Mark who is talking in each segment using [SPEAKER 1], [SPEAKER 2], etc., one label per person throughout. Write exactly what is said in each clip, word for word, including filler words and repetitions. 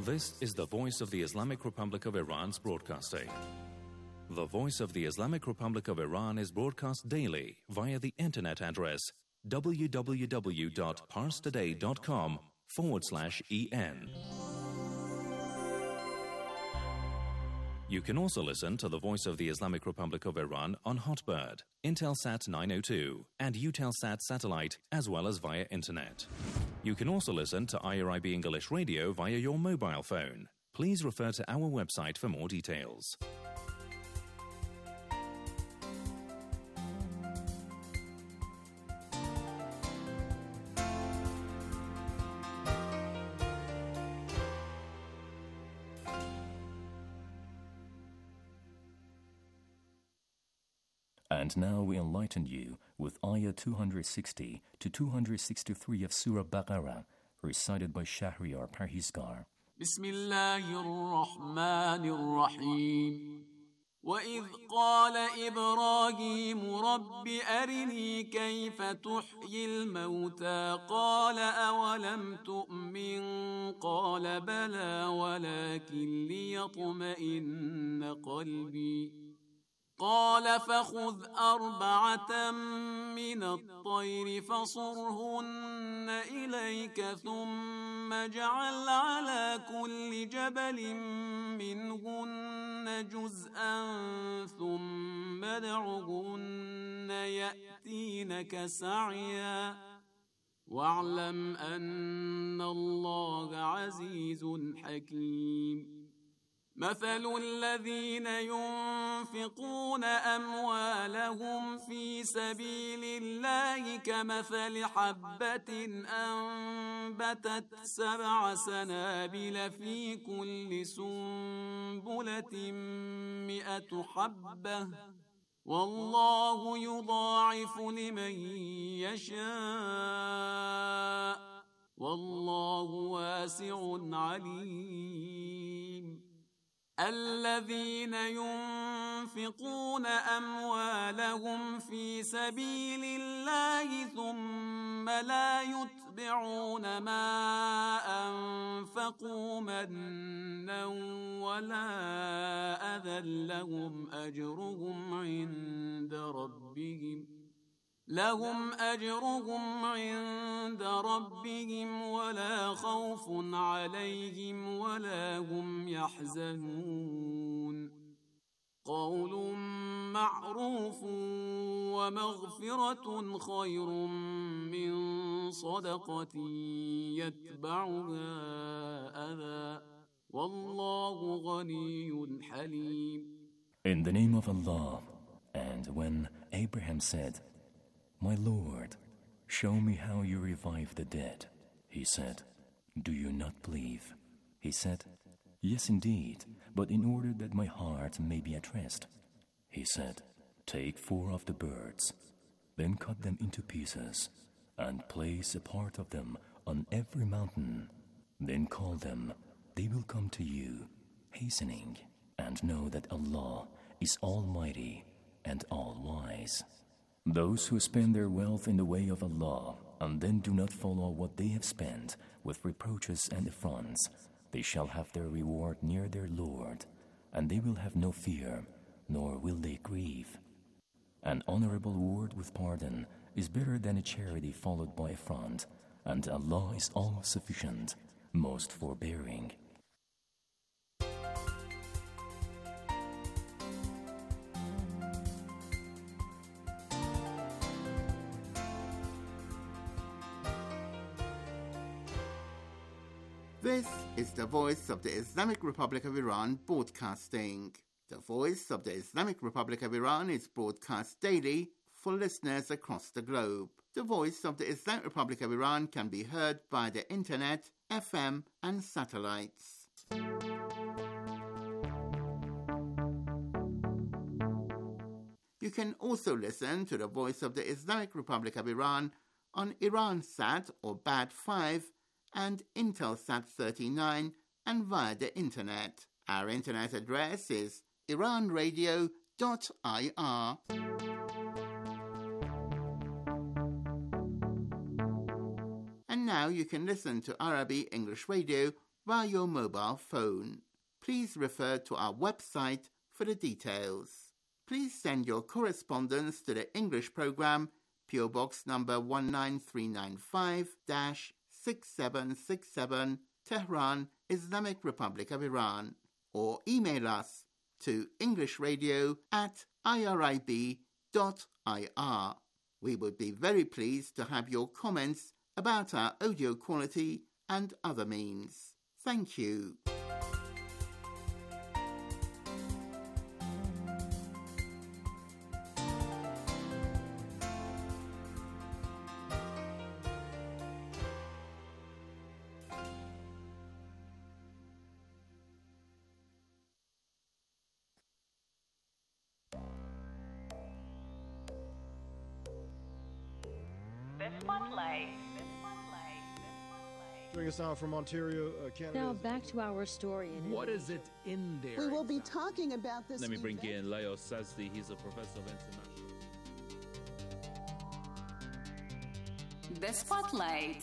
[SPEAKER 1] This is the Voice of the Islamic Republic of Iran's broadcasting. The Voice of the Islamic Republic of Iran is broadcast daily via the internet address www.parstoday.com forward slash en. You can also listen to the Voice of the Islamic Republic of Iran on Hotbird, Intelsat nine oh two, and Eutelsat satellite, as well as via internet. You can also listen to I R I B English Radio via your mobile phone. Please refer to our website for more details.
[SPEAKER 2] And now we enlighten you with Ayah two sixty to two sixty-three of Surah Baqarah, recited by Shahriar Parhizgar.
[SPEAKER 3] Bismillahir-Rahmanir-Rahim. وَإِذْ قَالَ إِبْرَاهِيمُ رَبِّ أَرِنِي كَيْفَ تُحْيِي الْمَوْتَى قَالَ أَوَلَمْ تُؤْمِنْ قَالَ بَلَى وَلَكِنْ لِيَطْمَئِنَّ قَلْبِي قال فخذ أربعة من الطير فصرهن إليك ثم اجعل على كل جبل منهن جزءا ثم ادعهن يأتينك سعيا واعلم أن الله عزيز حكيم مثل الذين ينفقون أموالهم في سبيل الله كمثل حبة أنبتت سبع سنابل في كل سنبلة مئة حبة والله يضاعف لمن يشاء والله واسع عليم الذين ينفقون أموالهم في سبيل الله ثم لا يتبعون ما أنفقوا منا ولا أذى لهم أجرهم عند ربهم لهم أجرهم عند ربهم ولا خوف عليهم ولا هم يحزنون قول معروف ومغفرة خير من صدقة يتبعها أذى والله غني حليم.
[SPEAKER 2] In the name of Allah, and when Abraham said, My Lord, show me how you revive the dead. He said, Do you not believe? He said, Yes, indeed, but in order that my heart may be at rest. He said, Take four of the birds, then cut them into pieces, and place a part of them on every mountain. Then call them, they will come to you, hastening, and know that Allah is Almighty and All-Wise. Those who spend their wealth in the way of Allah and then do not follow what they have spent with reproaches and affronts, they shall have their reward near their Lord, and they will have no fear, nor will they grieve. An honorable word with pardon is better than a charity followed by affront, and Allah is all-sufficient, most forbearing.
[SPEAKER 4] This is the Voice of the Islamic Republic of Iran broadcasting. The Voice of the Islamic Republic of Iran is broadcast daily for listeners across the globe. The Voice of the Islamic Republic of Iran can be heard by the internet, F M and satellites. You can also listen to the Voice of the Islamic Republic of Iran on Iransat or B A D five and Intelsat thirty-nine and via the internet. Our internet address is iran radio dot I R. And now you can listen to Arabic English Radio via your mobile phone. Please refer to our website for the details. Please send your correspondence to the English program, P O Box number one nine three nine five, six seven six seven, Tehran, Islamic Republic of Iran, or email us to englishradio at irib dot I R. We would be very pleased to have your comments about our audio quality and other means. Thank you.
[SPEAKER 5] Joining us now from Ontario, uh, Canada.
[SPEAKER 6] Now back to our story. In
[SPEAKER 7] what is it in there?
[SPEAKER 8] We will be talking about this.
[SPEAKER 7] Let me bring
[SPEAKER 8] event.
[SPEAKER 7] in Leo Sazdi. He's a professor of international.
[SPEAKER 9] The Spotlight.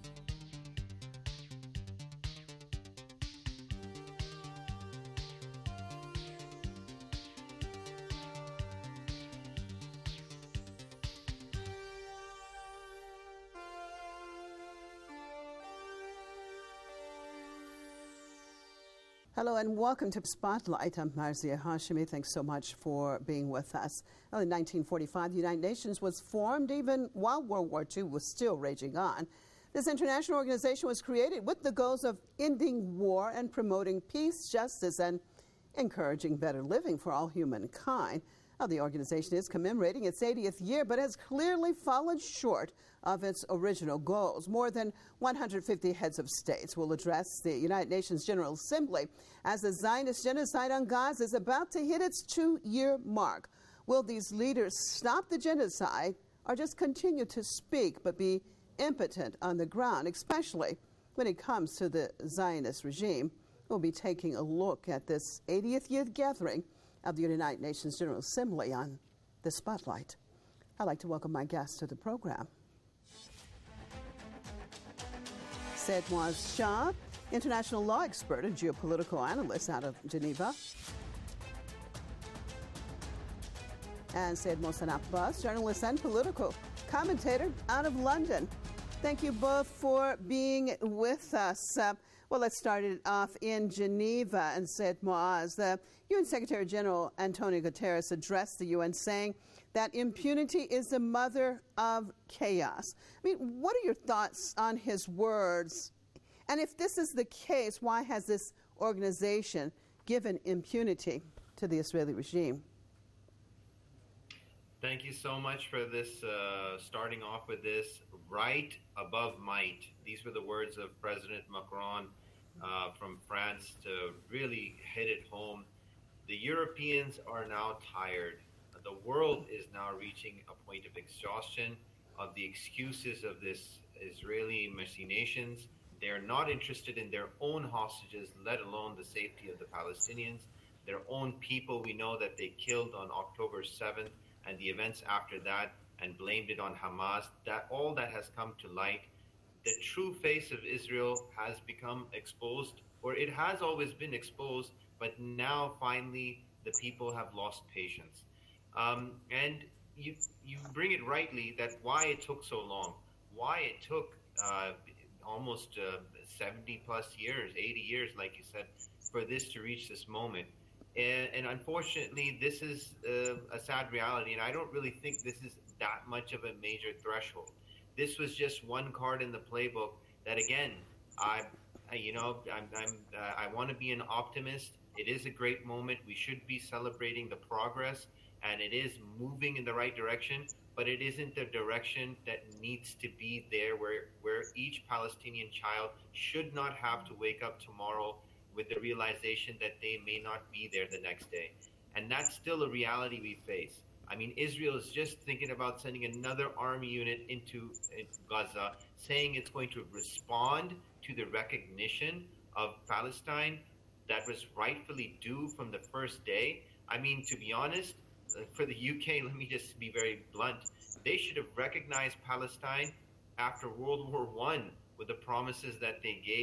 [SPEAKER 8] Hello and welcome to Spotlight. I'm Marzia Hashimi. Thanks so much for being with us. Well, in nineteen forty-five, the United Nations was formed even while World War Two was still raging on. This international organization was created with the goals of ending war and promoting peace, justice, and encouraging better living for all humankind. Now, the organization is commemorating its eightieth year, but has clearly fallen short of its original goals. More than one hundred fifty heads of states will address the United Nations General Assembly as the Zionist genocide on Gaza is about to hit its two-year mark. Will these leaders stop the genocide or just continue to speak but be impotent on the ground, especially when it comes to the Zionist regime? We'll be taking a look at this eightieth year gathering of the United Nations General Assembly on the Spotlight. I'd like to welcome my guest to the program. Said Moaz Shah, international law expert and geopolitical analyst out of Geneva. And Said Mohsen Abbas, journalist and political commentator out of London. Thank you both for being with us. Uh, well, let's start it off in Geneva. And Said Moaz, the U N Secretary General Antonio Guterres addressed the U N saying that impunity is the mother of chaos. I mean, what are your thoughts on his words? And if this is the case, why has this organization given impunity to the Israeli regime?
[SPEAKER 10] Thank you so much for this, uh, starting off with this, right above might. These were the words of President Macron uh, from France to really hit it home. The Europeans are now tired. The world is now reaching a point of exhaustion of the excuses of this Israeli machinations. They're not interested in their own hostages, let alone the safety of the Palestinians. Their own people, we know that they killed on October seventh and the events after that and blamed it on Hamas. That all that has come to light. The true face of Israel has become exposed, or it has always been exposed, but now finally the people have lost patience. Um, and you you bring it rightly that why it took so long, why it took uh, almost uh, seventy plus years, eighty years, like you said, for this to reach this moment. And, and unfortunately, this is uh, a sad reality, and I don't really think this is that much of a major threshold. This was just one card in the playbook that, again, I, I you know, I'm, I'm uh, I want to be an optimist. It is a great moment. We should be celebrating the progress, and it is moving in the right direction, but it isn't the direction that needs to be there where, where each Palestinian child should not have to wake up tomorrow with the realization that they may not be there the next day. And that's still a reality we face. I mean, Israel is just thinking about sending another army unit into, into Gaza, saying it's going to respond to the recognition of Palestine that was rightfully due from the first day. I mean, to be honest, for the U K, let me just be very blunt, they should have recognized Palestine after World War One with the promises that they gave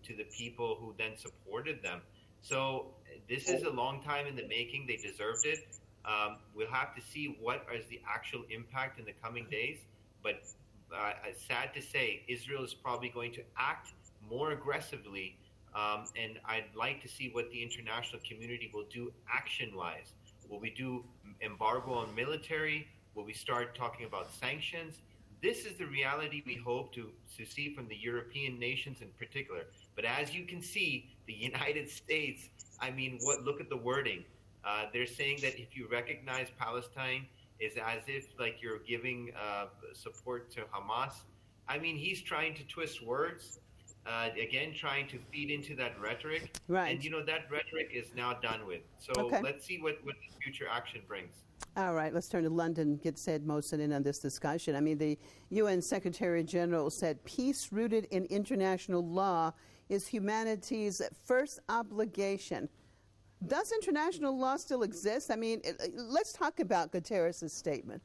[SPEAKER 10] to the people who then supported them. So this is a long time in the making. They deserved it. Um, we'll have to see what is the actual impact in the coming days. But uh, it's sad to say, Israel is probably going to act more aggressively. Um, and I'd like to see what the international community will do action-wise. Will we do embargo on military? Will we start talking about sanctions? This is the reality we hope to, to see from the European nations in particular. But as you can see, the United States, I mean, what? Look at the wording. Uh, they're saying that if you recognize Palestine, is as if like you're giving uh, support to Hamas. I mean, he's trying to twist words, uh, again, trying to feed into that rhetoric.
[SPEAKER 8] Right.
[SPEAKER 10] And, you know, that rhetoric is now done with. So
[SPEAKER 8] okay.
[SPEAKER 10] let's see what, what the future action brings.
[SPEAKER 8] All right, let's turn to London, get Said Mohsen in on this discussion. I mean, the U N Secretary General said peace rooted in international law is humanity's first obligation. Does international law still exist? I mean, it, let's talk about Guterres' statement.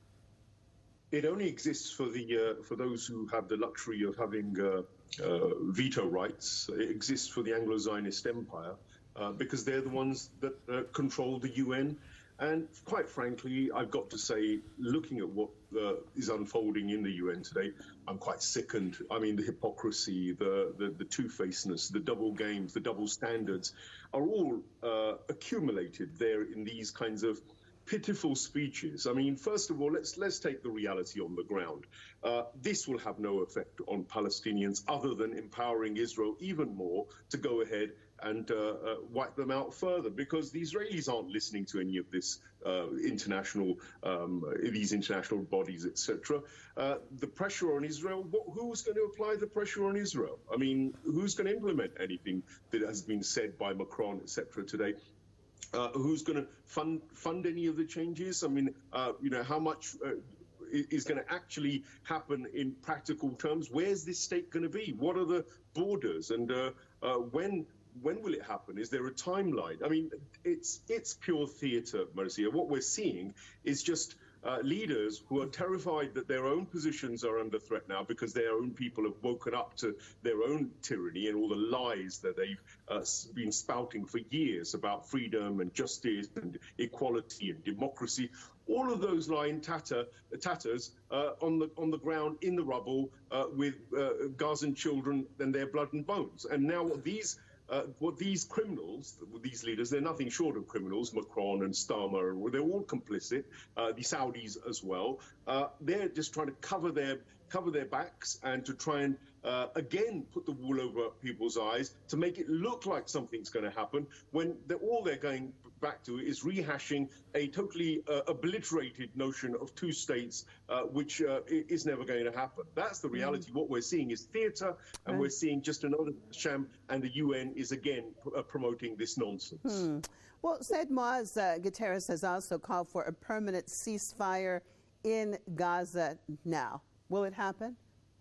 [SPEAKER 9] It only exists for the uh, for those who have the luxury of having uh, uh, veto rights. It exists for the Anglo-Zionist empire uh, because they're the ones that uh, control the U N. And quite frankly, I've got to say, looking at what uh, is unfolding in the U N today, I'm quite sickened. I mean, the hypocrisy, the, the, the two-facedness, the double games, the double standards are all uh, accumulated there in these kinds of pitiful speeches. I mean, first of all, let's let's take the reality on the ground. Uh, this will have no effect on Palestinians other than empowering Israel even more to go ahead and uh, uh, wipe them out further, because the Israelis aren't listening to any of this uh, international, um, these international bodies, et cetera. Uh, the pressure on Israel, what, who's going to apply the pressure on Israel? I mean, who's going to implement anything that has been said by Macron, et cetera today? Uh, who's going to fund fund any of the changes? I mean, uh, you know, how much uh, is going to actually happen in practical terms? Where's this state going to be? What are the borders? And uh, uh, when when will it happen? Is there a timeline? I mean, it's it's pure theatre, Marcia. What we're seeing is just uh, leaders who are terrified that their own positions are under threat now because their own people have woken up to their own tyranny and all the lies that they've uh, been spouting for years about freedom and justice and equality and democracy. All of those lie in tatter, tatters uh, on the on the ground in the rubble uh, with uh, Gazan children and their blood and bones. And now what these Uh, what these criminals, these leaders, they're nothing short of criminals, Macron and Starmer, they're all complicit, uh, the Saudis as well. Uh, they're just trying to cover their cover their backs and to try and, uh, again, put the wool over people's eyes to make it look like something's going to happen when they're, all they're going back to is rehashing a totally uh, obliterated notion of two states, uh, which uh, is never going to happen. That's the reality. Mm. What we're seeing is theatre, and right. we're seeing just another sham, and the U N is again pr- uh, promoting this nonsense.
[SPEAKER 8] Hmm. Well, Said Moaz, uh, Guterres has also called for a permanent ceasefire in Gaza now. Will it happen?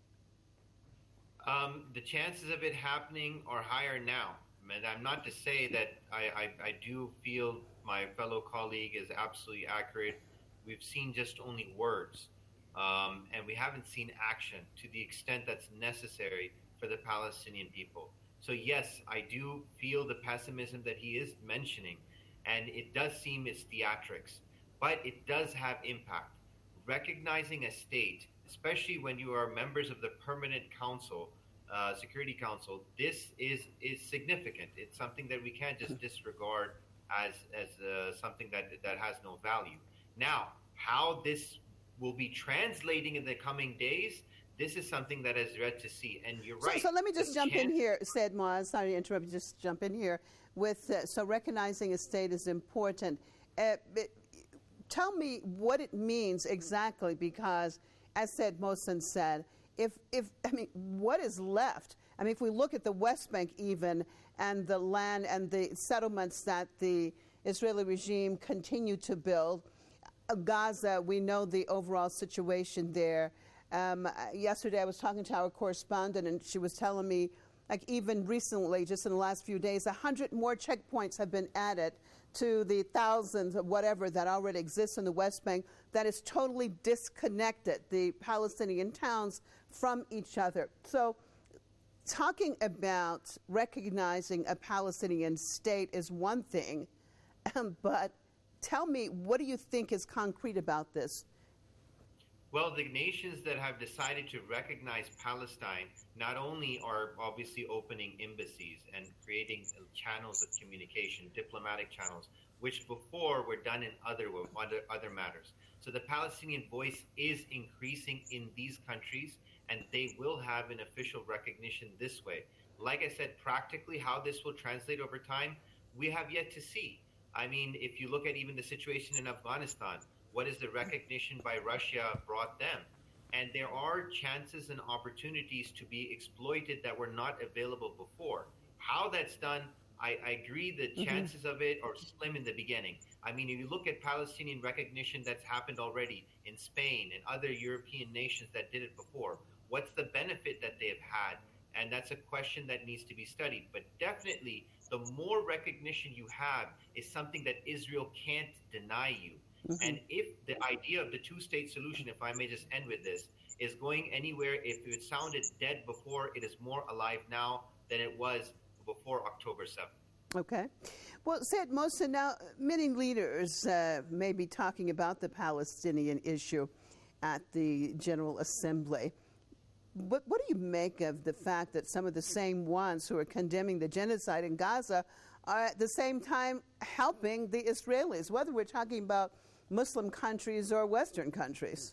[SPEAKER 10] Um, the chances of it happening are higher now. And I'm not to say that I, I, I do feel my fellow colleague is absolutely accurate. We've seen just only words, um, and we haven't seen action to the extent that's necessary for the Palestinian people. So yes, I do feel the pessimism that he is mentioning, and it does seem it's theatrics, but it does have impact. Recognizing a state, especially when you are members of the Permanent Council, Uh, Security Council, this is is significant. It's something that we can't just disregard as as uh, something that that has no value. Now, how this will be translating in the coming days, this is something that is yet to see. And you're right.
[SPEAKER 8] So, so let me just jump in here, Said Moaz. Sorry to interrupt you. Just jump in here with uh, so recognizing a state is important. Uh, it, tell me what it means exactly, because as Said Mohsen said, If, if, I mean, what is left? I mean, if we look at the West Bank even and the land and the settlements that the Israeli regime continue to build, Gaza, we know the overall situation there. Um, yesterday I was talking to our correspondent and she was telling me, like even recently, just in the last few days, a hundred more checkpoints have been added to the thousands of whatever that already exists in the West Bank that is totally disconnected, the Palestinian towns, from each other. So talking about recognizing a Palestinian state is one thing, um, but tell me, what do you think is concrete about this?
[SPEAKER 10] Well, the nations that have decided to recognize Palestine not only are obviously opening embassies and creating channels of communication, diplomatic channels, which before were done in other other, other matters. So the Palestinian voice is increasing in these countries, and they will have an official recognition this way. Like I said, practically how this will translate over time, we have yet to see. I mean, if you look at even the situation in Afghanistan, what is the recognition by Russia brought them? And there are chances and opportunities to be exploited that were not available before. How that's done, I, I agree the chances mm-hmm. of it are slim in the beginning. I mean, if you look at Palestinian recognition that's happened already in Spain and other European nations that did it before, what's the benefit that they've had? And that's a question that needs to be studied. But definitely, the more recognition you have is something that Israel can't deny you. Mm-hmm. And if the idea of the two-state solution, if I may just end with this, is going anywhere, if it sounded dead before, it is more alive now than it was before October seventh.
[SPEAKER 8] Okay. Well, Said Mohsen, now many leaders uh, may be talking about the Palestinian issue at the General Assembly. What, what do you make of the fact that some of the same ones who are condemning the genocide in Gaza are at the same time helping the Israelis, whether we're talking about Muslim countries or Western countries?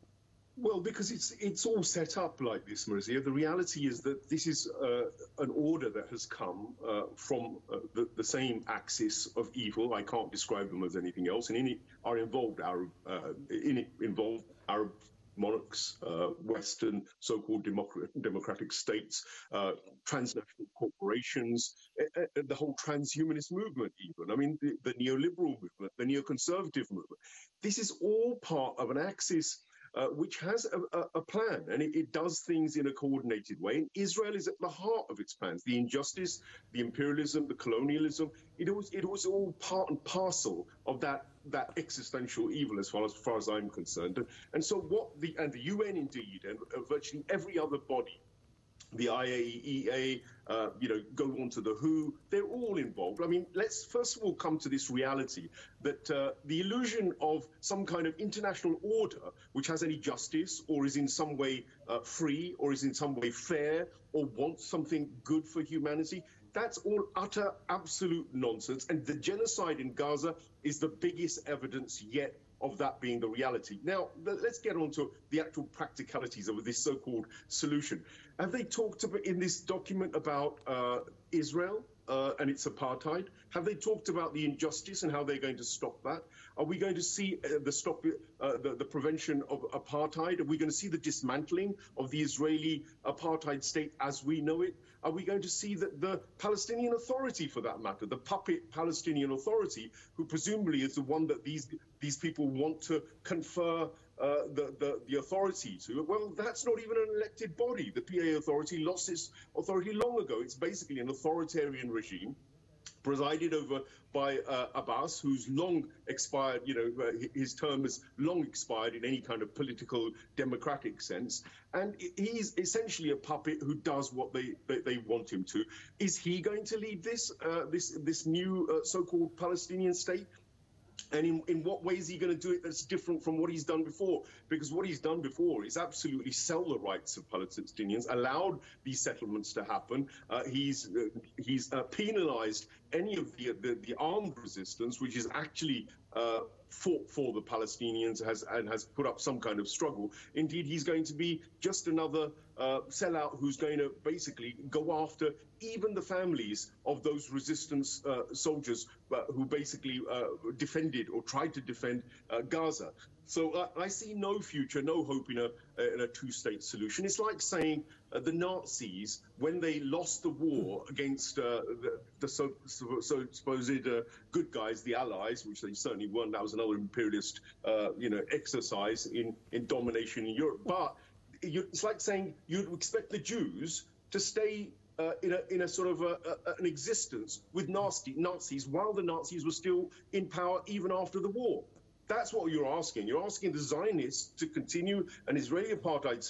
[SPEAKER 9] Well, because it's it's all set up like this, Marzia. The reality is that this is uh, an order that has come uh, from uh, the, the same axis of evil. I can't describe them as anything else. And in it are involved Arab, uh, in it involved Arab monarchs, uh, Western so-called democratic, democratic states, uh, transnational corporations, uh, uh, the whole transhumanist movement even. I mean, the, the neoliberal movement, the neoconservative movement. This is all part of an axis uh, which has a, a, a plan, and it, it does things in a coordinated way. And Israel is at the heart of its plans. The injustice, the imperialism, the colonialism, it was, it was all part and parcel of that that existential evil, as far as, as far as I'm concerned. And, and so what the, and the U N indeed, and uh, virtually every other body, the I A E A, uh, you know, go on to the W H O, they're all involved. I mean, let's first of all come to this reality that uh, the illusion of some kind of international order, which has any justice or is in some way uh, free or is in some way fair or wants something good for humanity, that's all utter, absolute nonsense. And the genocide in Gaza is the biggest evidence yet of that being the reality. Now, let's get on to the actual practicalities of this so-called solution. Have they talked about, in this document about uh, Israel uh, and its apartheid? Have they talked about the injustice and how they're going to stop that? Are we going to see uh, the stop, uh, the, the prevention of apartheid? Are we going to see the dismantling of the Israeli apartheid state as we know it? Are we going to see that the Palestinian Authority, for that matter, the puppet Palestinian Authority, who presumably is the one that these these people want to confer uh, the, the, the authority to? Well, that's not even an elected body. The P A Authority lost its authority long ago. It's basically an authoritarian regime presided over by uh, Abbas, who's long expired, you know, uh, his term has long expired in any kind of political democratic sense. And he's essentially a puppet who does what they, they, they want him to. Is he going to lead this, uh, this, this new uh, so-called Palestinian state? And in, in what way is he going to do it that's different from what he's done before? Because what he's done before is absolutely sell the rights of Palestinians, allowed these settlements to happen. Uh, he's uh, he's uh, penalized any of the, the, the armed resistance, which is actually uh, fought for the Palestinians has, and has put up some kind of struggle. Indeed, he's going to be just another uh, sellout who's going to basically go after even the families of those resistance uh, soldiers uh, who basically uh, defended or tried to defend uh, Gaza. So uh, I see no future, no hope in a, in a two-state solution. It's like saying uh, the Nazis, when they lost the war against uh, the, the so, so, so supposed uh, good guys, the Allies, which they certainly weren't, that was another imperialist, uh, you know, exercise in, in domination in Europe. But you, it's like saying you'd expect the Jews to stay Uh, in, a, in a sort of a, a, an existence with nasty Nazis while the Nazis were still in power even after the war. That's what you're asking. You're asking the Zionists to continue an Israeli apartheid state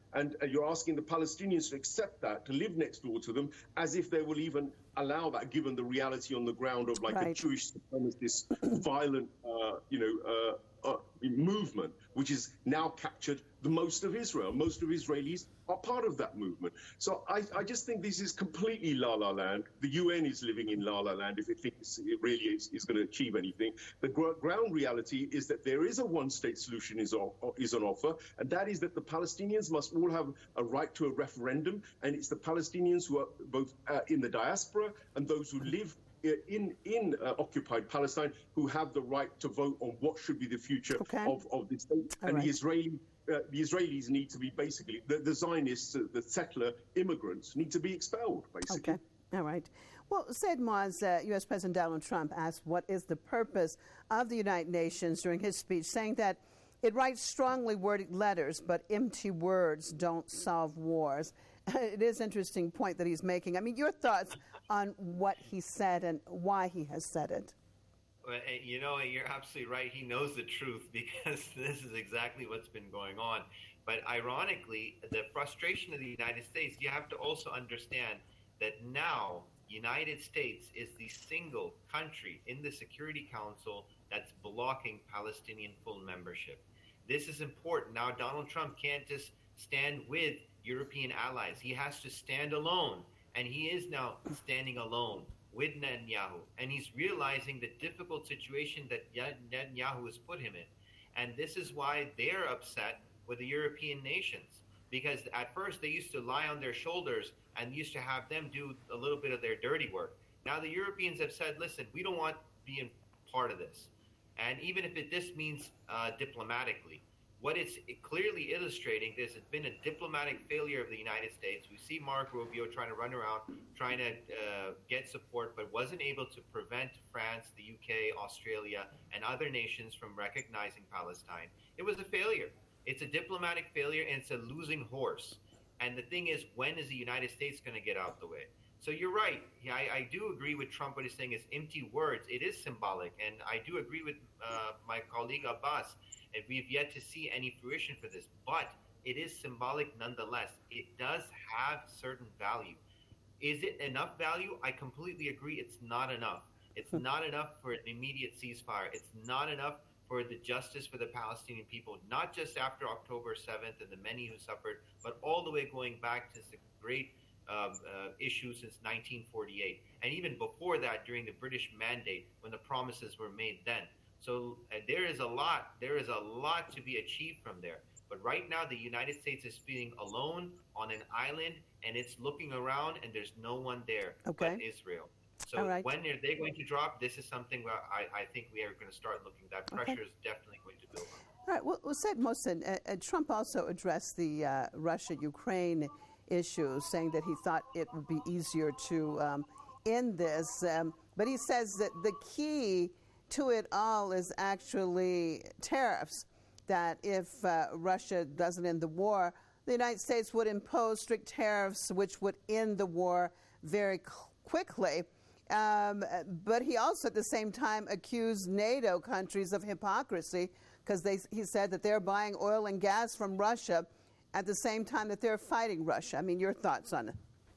[SPEAKER 9] And uh, you're asking the Palestinians to accept that, to live next door to them, as if they will even allow that, given the reality on the ground of like right. a Jewish supremacist, violent, uh, you know, uh, uh, movement, which has now captured the most of Israel. Most of Israelis are part of that movement. So I, I just think this is completely la-la land. The U N is living in la-la land if it thinks it really is, is going to achieve anything. The gr ground reality is that there is a one-state solution is, is on offer, and that is that the Palestinians must all have a right to a referendum, and it's the Palestinians who are both uh, in the diaspora and those who live in in uh, occupied Palestine who have the right to vote on what should be the future okay. of, of the state. All and right. the Israeli uh, the Israelis need to be basically, the, the Zionists, uh, the settler immigrants need to be expelled, basically.
[SPEAKER 8] Okay. All right. Well, Said Moaz, uh, U S President Donald Trump asked what is the purpose of the United Nations during his speech, saying that it writes strongly worded letters, but empty words don't solve wars. It is an interesting point that he's making. I mean, your thoughts on what he said and why he has said it.
[SPEAKER 10] Well, you know, you're absolutely right. He knows the truth because this is exactly what's been going on. But ironically, the frustration of the United States, you have to also understand that now United States is the single country in the Security Council that's blocking Palestinian full membership. This is important. Now, Donald Trump can't just stand with European allies. He has to stand alone, and he is now standing alone with Netanyahu, and he's realizing the difficult situation that Netanyahu has put him in. And this is why they're upset with the European nations, because at first they used to lie on their shoulders and used to have them do a little bit of their dirty work. Now the Europeans have said, listen, we don't want being part of this. And even if it, this means uh, diplomatically, what it's clearly illustrating, there's been a diplomatic failure of the United States. We see Mark Rubio trying to run around, trying to uh, get support, but wasn't able to prevent France, the U K, Australia, and other nations from recognizing Palestine. It was a failure. It's a diplomatic failure, and it's a losing horse. And the thing is, when is the United States going to get out the way? So you're right. Yeah, I, I do agree with Trump. What he's saying is empty words. It is symbolic. And I do agree with uh, my colleague Abbas. And we've yet to see any fruition for this. But it is symbolic nonetheless. It does have certain value. Is it enough value? I completely agree. It's not enough. It's not enough for an immediate ceasefire. It's not enough for the justice for the Palestinian people, not just after October seventh and the many who suffered, but all the way going back to the great uh, uh, issue since nineteen forty-eight. And even before that, during the British Mandate, when the promises were made then. So uh, there is a lot, there is a lot to be achieved from there. But right now, the United States is feeling alone on an island, and it's looking around, and there's no one there okay. but Israel. So right. when are they going to drop? This is something where I, I think we are going to start looking. That pressure okay. is definitely going to build on.
[SPEAKER 8] All right. Well, well said, Mohsen. Uh, uh, Trump also addressed the uh, Russia-Ukraine issue, saying that he thought it would be easier to um, end this. Um, but he says that the key to it all is actually tariffs, that if uh, Russia doesn't end the war, the United States would impose strict tariffs, which would end the war very quickly. Um, but he also, at the same time, accused NATO countries of hypocrisy because they, he said that they're buying oil and gas from Russia at the same time that they're fighting Russia. I mean, your thoughts on it?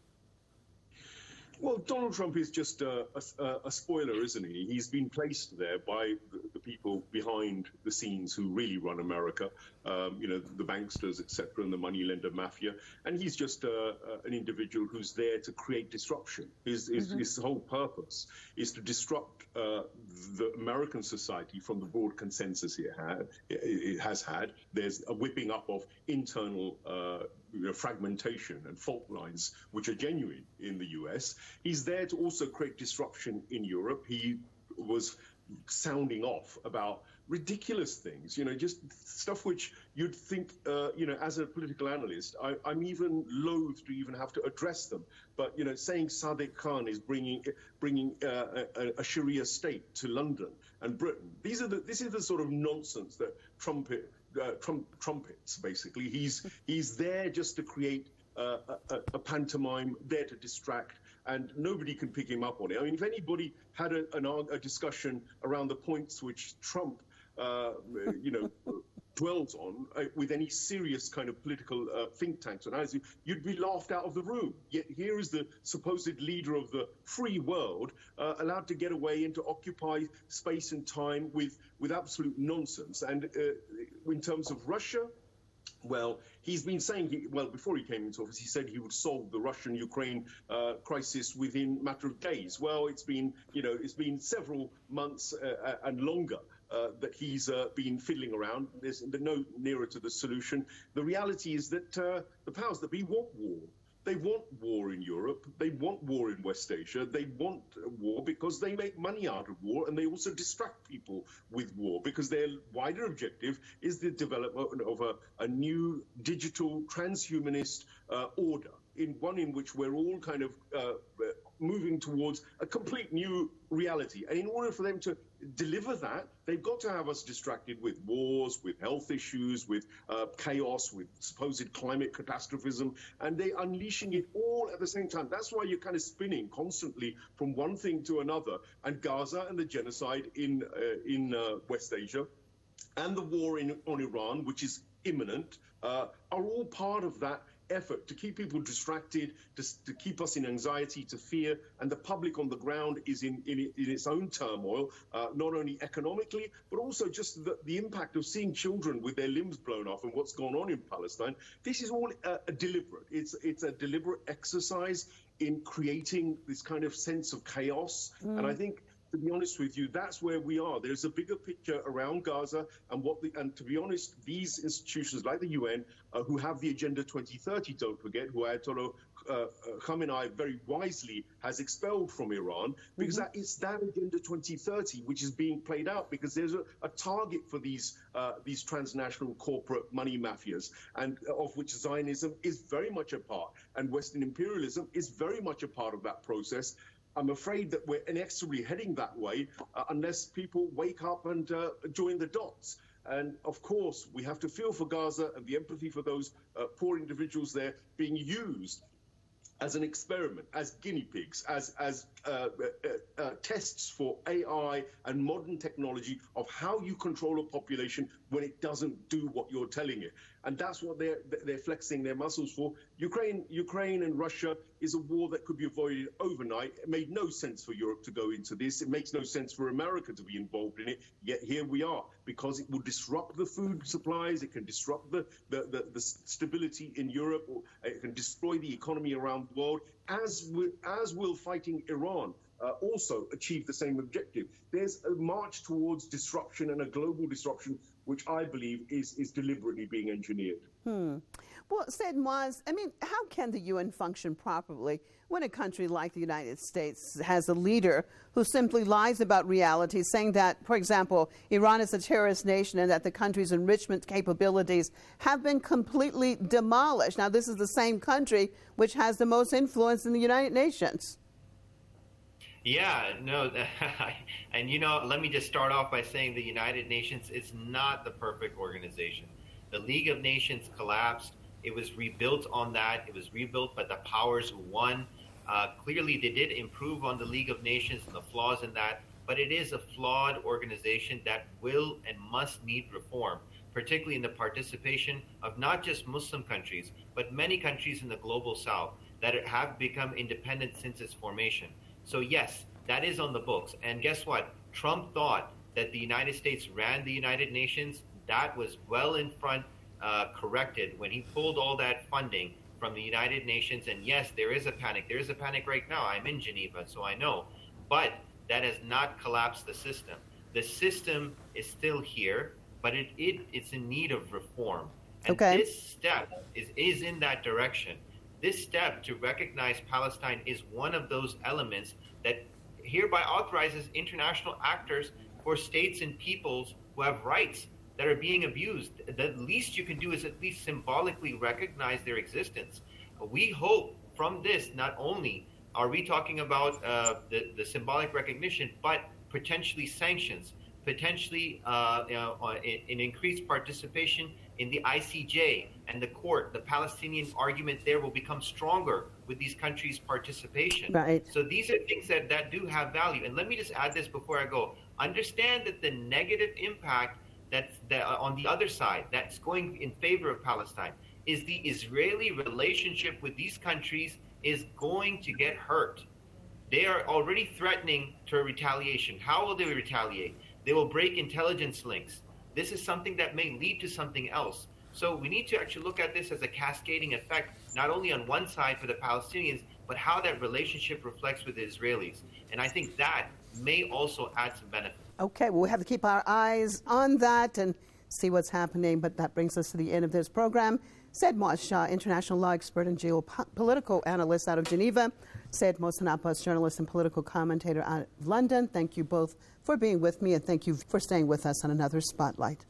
[SPEAKER 9] Well, Donald Trump is just a, a, a spoiler, isn't he? He's been placed there by the, the people behind the scenes who really run America, um, you know, the banksters, et cetera, and the moneylender mafia. And he's just uh, uh, an individual who's there to create disruption. His, his, mm-hmm. his whole purpose is to disrupt uh, the American society from the broad consensus it, had, it has had. There's a whipping up of internal uh, you know, fragmentation and fault lines, which are genuine in the U S. He's there to also create disruption in Europe. He was sounding off about ridiculous things, you know, just stuff which you'd think, uh, you know, as a political analyst, I, I'm even loath to even have to address them. But, you know, saying Sadiq Khan is bringing bringing uh, a, a Sharia state to London and Britain. These are the, this is the sort of nonsense that Trump, uh, Trump trumpets, basically. He's, he's there just to create uh, a, a pantomime, there to distract, and nobody can pick him up on it. I mean, if anybody had a, an, a discussion around the points which Trump, uh, you know, dwells on uh, with any serious kind of political uh, think tanks and analysis, you'd be laughed out of the room. Yet here is the supposed leader of the free world uh, allowed to get away and to occupy space and time with, with absolute nonsense. And uh, in terms of Russia, well, he's been saying, he, well, before he came into office, he said he would solve the Russian-Ukraine uh, crisis within a matter of days. Well, it's been, you know, it's been several months uh, and longer uh, that he's uh, been fiddling around. There's no nearer to the solution. The reality is that uh, the powers that be want war. They want war in Europe. They want war in West Asia. They want war because they make money out of war, and they also distract people with war because their wider objective is the development of a, a new digital transhumanist uh, order, in one in which we're all kind of uh, moving towards a complete new reality. And in order for them to deliver that, they've got to have us distracted with wars, with health issues, with uh, chaos, with supposed climate catastrophism, and they're unleashing it all at the same time. That's why you're kind of spinning constantly from one thing to another. And Gaza and the genocide in uh, in uh, West Asia and the war in, on Iran, which is imminent, uh, are all part of that effort to keep people distracted, to, to keep us in anxiety, to fear, and the public on the ground is in, in, in its own turmoil, uh, not only economically, but also just the, the impact of seeing children with their limbs blown off and what's gone on in Palestine. This is all uh, deliberate. It's, it's a deliberate exercise in creating this kind of sense of chaos. Mm. And I think, to be honest with you, that's where we are. There's a bigger picture around Gaza, and what the, and to be honest, these institutions like the U N, uh, who have the Agenda twenty thirty, don't forget, who Ayatollah uh, Khamenei very wisely has expelled from Iran, because mm-hmm. that, it's that Agenda twenty thirty which is being played out, because there's a, a target for these uh, these transnational corporate money mafias, and uh, of which Zionism is very much a part, and Western imperialism is very much a part of that process. I'm afraid that we're inexorably heading that way uh, unless people wake up and uh, join the dots. And of course, we have to feel for Gaza and the empathy for those uh, poor individuals there being used as an experiment, as guinea pigs, as, as uh, uh, uh, tests for A I and modern technology of how you control a population when it doesn't do what you're telling it. And that's what they're, they're flexing their muscles for. Ukraine, Ukraine and Russia is a war that could be avoided overnight. It made no sense for Europe to go into this. It makes no sense for America to be involved in it. Yet here we are, because it will disrupt the food supplies. It can disrupt the, the, the, the stability in Europe. Or it can destroy the economy around the world, as, we, as will fighting Iran uh, also achieve the same objective. There's a march towards disruption, and a global disruption, which I believe is, is deliberately being engineered.
[SPEAKER 8] Hmm. Well, Said Muaz, I mean, how can the U N function properly when a country like the United States has a leader who simply lies about reality, saying that, for example, Iran is a terrorist nation and that the country's enrichment capabilities have been completely demolished? Now, this is the same country which has the most influence in the United Nations.
[SPEAKER 10] Yeah, no, and you know, let me just start off by saying the United Nations is not the perfect organization. The League of Nations collapsed. It was rebuilt on that. It was rebuilt by the powers who won. Uh, clearly, they did improve on the League of Nations and the flaws in that, but it is a flawed organization that will and must need reform, particularly in the participation of not just Muslim countries, but many countries in the global South that have become independent since its formation. So yes, that is on the books. And guess what? Trump thought that the United States ran the United Nations. That was well in front, uh, corrected when he pulled all that funding from the United Nations. And yes, there is a panic. There is a panic right now. I'm in Geneva, so I know. But that has not collapsed the system. The system is still here, but it, it it's in need of reform. And
[SPEAKER 8] okay.
[SPEAKER 10] This step is, is in that direction. This step to recognize Palestine is one of those elements that hereby authorizes international actors for states and peoples who have rights that are being abused. The least you can do is at least symbolically recognize their existence. We hope from this, not only are we talking about uh, the, the symbolic recognition, but potentially sanctions, potentially uh, you know, an increased participation in the I C J and the court. The Palestinian argument there will become stronger with these countries' participation.
[SPEAKER 8] Right.
[SPEAKER 10] So these are things that, that do have value. And let me just add this before I go. Understand that the negative impact that's that on the other side, that's going in favor of Palestine, is the Israeli relationship with these countries is going to get hurt. They are already threatening to retaliation. How will they retaliate? They will break intelligence links. This is something that may lead to something else. So we need to actually look at this as a cascading effect, not only on one side for the Palestinians, but how that relationship reflects with the Israelis. And I think that may also add some benefit. Okay,
[SPEAKER 8] well, we have to keep our eyes on that and see what's happening. But that brings us to the end of this program. Said Moaz Shah, international law expert and geopolitical analyst out of Geneva. Said Mohsen Abbas, journalist and political commentator out of London. Thank you both for being with me, and thank you for staying with us on another Spotlight.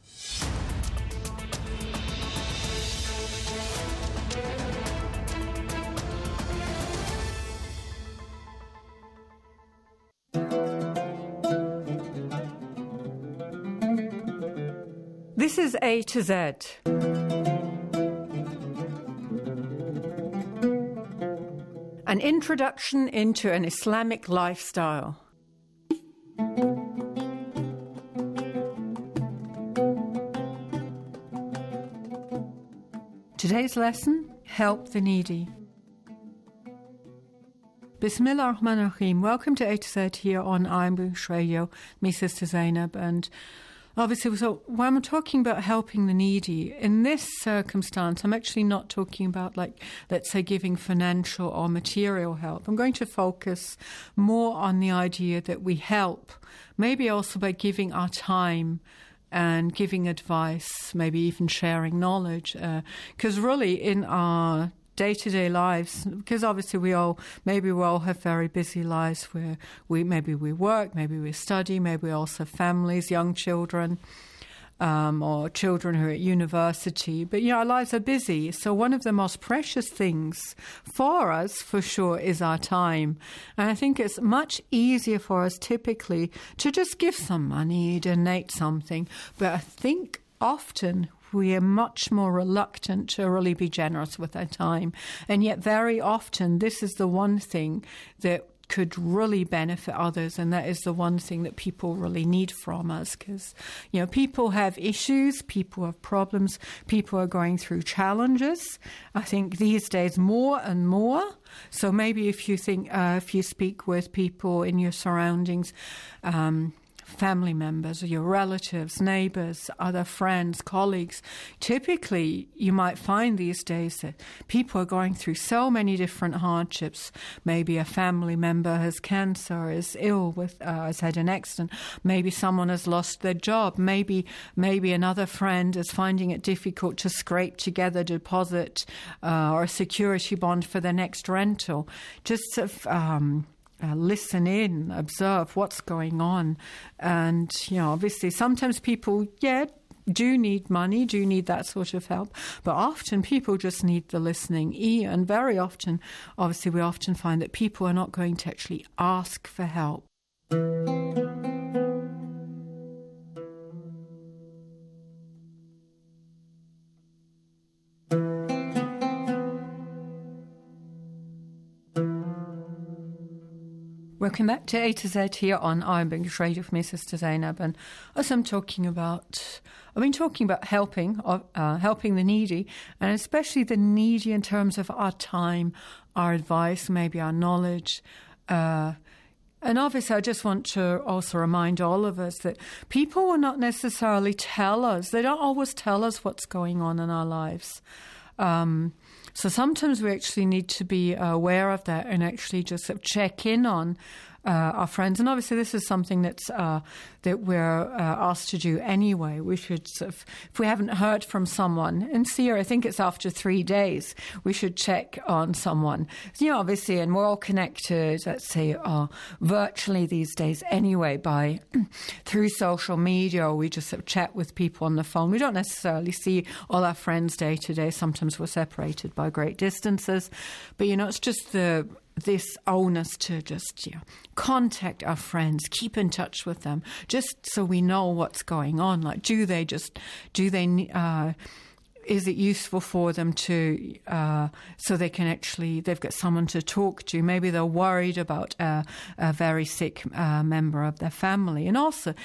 [SPEAKER 11] This is A to Z. An introduction into an Islamic lifestyle. Today's lesson, help the needy. Bismillah ar-Rahman ar-Rahim. Welcome to A to Z here on Iron Bush Radio. Me, Sister Zainab, and obviously, so when I'm talking about helping the needy, in this circumstance, I'm actually not talking about, like, let's say, giving financial or material help. I'm going to focus more on the idea that we help, maybe also by giving our time and giving advice, maybe even sharing knowledge. Because uh, really, in our day-to-day lives, because obviously we all, maybe we all have very busy lives where we, maybe we work, maybe we study, maybe we also have families, young children, um, or children who are at university. But, you know, our lives are busy. So one of the most precious things for us, for sure, is our time. And I think it's much easier for us typically to just give some money, donate something. But I think often we are much more reluctant to really be generous with our time. And yet very often this is the one thing that could really benefit others, and that is the one thing that people really need from us, because, you know, people have issues, people have problems, people are going through challenges. I think these days more and more. So maybe if you think, uh, if you speak with people in your surroundings, um, family members or your relatives, neighbors, other friends, colleagues, typically you might find these days that people are going through so many different hardships. Maybe a family member has cancer, is ill, with uh, has had an accident. Maybe someone has lost their job. Maybe maybe another friend is finding it difficult to scrape together a deposit uh, or a security bond for their next rental. Just sort of, um, Uh, listen in, observe what's going on. And, you know, obviously sometimes people, yeah, do need money, do need that sort of help. But often people just need the listening ear. And very often, obviously, we often find that people are not going to actually ask for help. Welcome back to A to Z here on Iron Bush Radio with me, Sister Zainab. And as I'm talking about, I've been talking about helping, uh, helping the needy, and especially the needy in terms of our time, our advice, maybe our knowledge. Uh, and obviously, I just want to also remind all of us that people will not necessarily tell us, they don't always tell us what's going on in our lives. Um So sometimes we actually need to be aware of that and actually just sort of check in on uh, our friends. And obviously this is something that's uh, that we're uh, asked to do anyway. We should sort of, if we haven't heard from someone, and Sierra, I think it's after three days, we should check on someone. You know, obviously, and we're all connected, let's say, uh, virtually these days anyway, by through social media, or we just sort of chat with people on the phone. We don't necessarily see all our friends day to day. Sometimes we're separated by great distances. But, you know, it's just the this onus to just, you know, contact our friends, keep in touch with them, just so we know what's going on. Like, do they just, do they, uh, is it useful for them to, uh, so they can actually, they've got someone to talk to. Maybe they're worried about a, a very sick uh, member of their family. And also,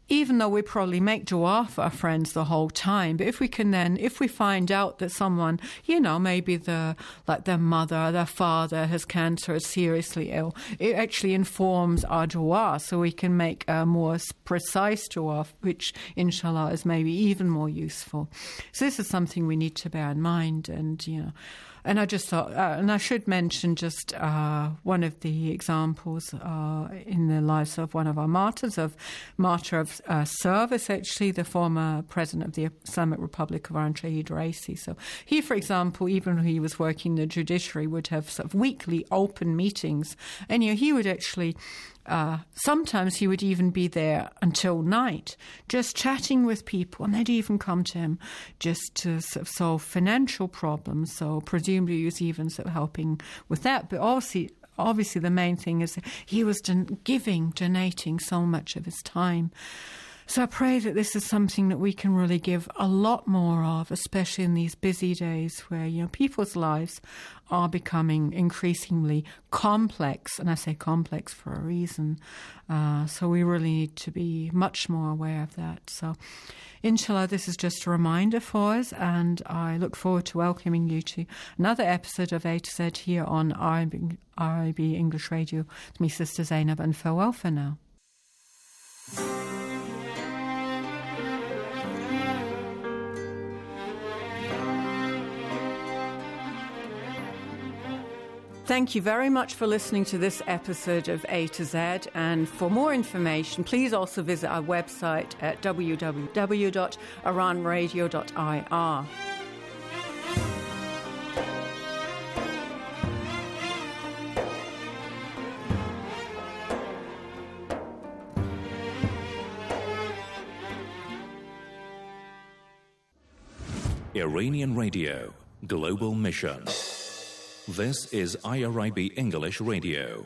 [SPEAKER 11] even though we probably make dua for our friends the whole time, but if we can then, if we find out that someone, you know, maybe the like their mother, their father has cancer, is seriously ill, it actually informs our dua, so we can make a more precise dua, which inshallah is maybe even more useful. So this is something we need to bear in mind, and you know. And I just thought, uh, and I should mention just uh, one of the examples uh, in the lives of one of our martyrs, of martyr of uh, service, actually, the former president of the Islamic Republic of Iran, Shahid Raisi. So he, for example, even when he was working in the judiciary, would have sort of weekly open meetings. And you know, he would actually... Uh, sometimes he would even be there until night, just chatting with people, and they'd even come to him just to sort of solve financial problems. So presumably he was even sort of helping with that. But obviously, obviously the main thing is that he was don- giving, donating so much of his time. So I pray that this is something that we can really give a lot more of, especially in these busy days where, you know, people's lives are becoming increasingly complex, and I say complex for a reason. Uh, so we really need to be much more aware of that. So inshallah, this is just a reminder for us, and I look forward to welcoming you to another episode of A to Z here on R I B English Radio with me, Sister Zainab, and farewell for now. Thank you very much for listening to this episode of A to Z, and for more information, please also visit our website at w w w dot iran radio dot i r.
[SPEAKER 1] Iranian Radio, Global Mission. This is I R I B English Radio.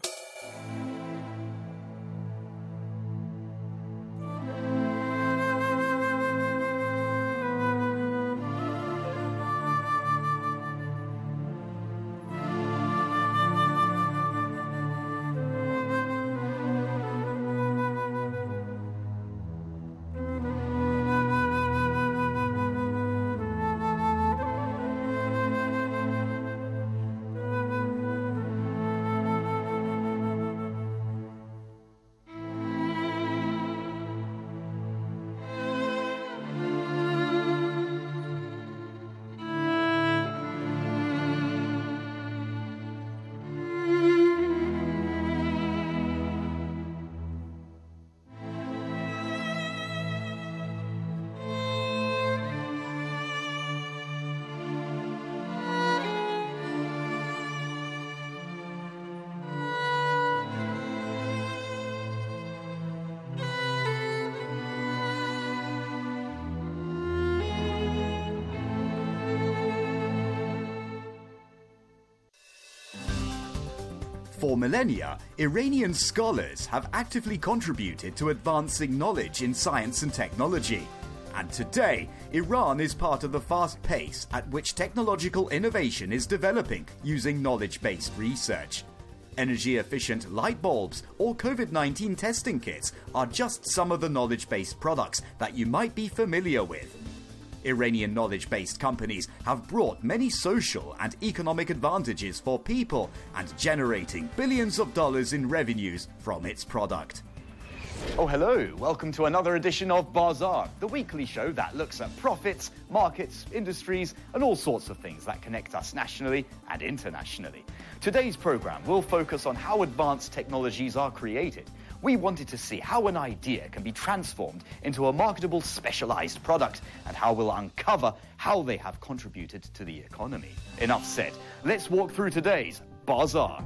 [SPEAKER 12] For millennia, Iranian scholars have actively contributed to advancing knowledge in science and technology. And today, Iran is part of the fast pace at which technological innovation is developing using knowledge-based research. Energy-efficient light bulbs or COVID nineteen testing kits are just some of the knowledge-based products that you might be familiar with. Iranian knowledge-based companies have brought many social and economic advantages for people and generating billions of dollars in revenues from its product.
[SPEAKER 13] Oh, hello. Welcome to another edition of Bazaar, the weekly show that looks at profits, markets, industries, and all sorts of things that connect us nationally and internationally. Today's program will focus on how advanced technologies are created. We wanted to see how an idea can be transformed into a marketable specialized product and how we'll uncover how they have contributed to the economy. Enough said. Let's walk through today's Bazaar.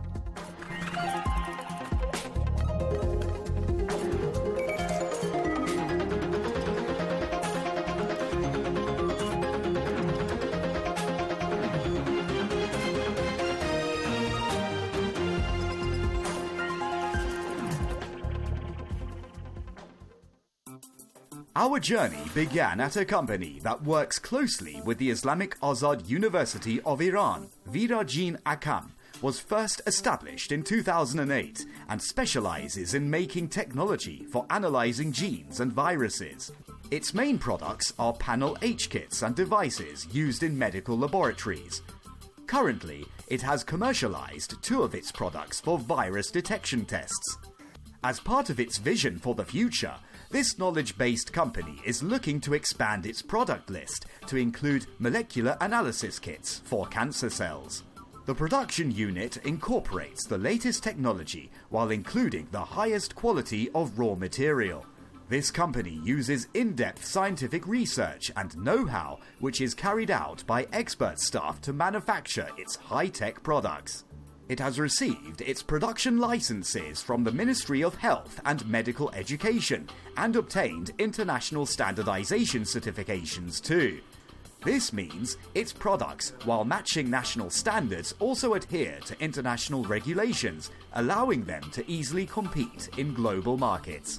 [SPEAKER 12] Our journey began at a company that works closely with the Islamic Azad University of Iran, Virajin Akam, was first established in two thousand eight and specializes in making technology for analyzing genes and viruses. Its main products are Panel H kits and devices used in medical laboratories. Currently, it has commercialized two of its products for virus detection tests. As part of its vision for the future, this knowledge-based company is looking to expand its product list to include molecular analysis kits for cancer cells. The production unit incorporates the latest technology while including the highest quality of raw material. This company uses in-depth scientific research and know-how which is carried out by expert staff to manufacture its high-tech products. It has received its production licenses from the Ministry of Health and Medical Education and obtained international standardization certifications too. This means its products, while matching national standards, also adhere to international regulations, allowing them to easily compete in global markets.